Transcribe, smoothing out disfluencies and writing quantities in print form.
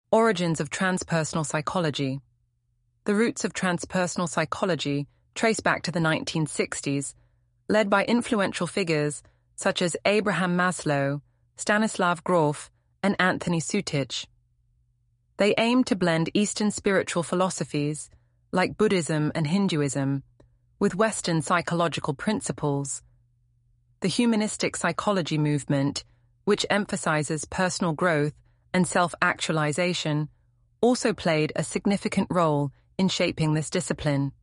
Origins of transpersonal psychology. The roots of transpersonal psychology trace back to the 1960s, led by influential figures such as Abraham Maslow, Stanislav Grof, and Anthony Sutich. They aimed to blend Eastern spiritual philosophies, like Buddhism and Hinduism, with Western psychological principles. The humanistic psychology movement, which emphasizes personal growth and self-actualization, also played a significant role in shaping this discipline.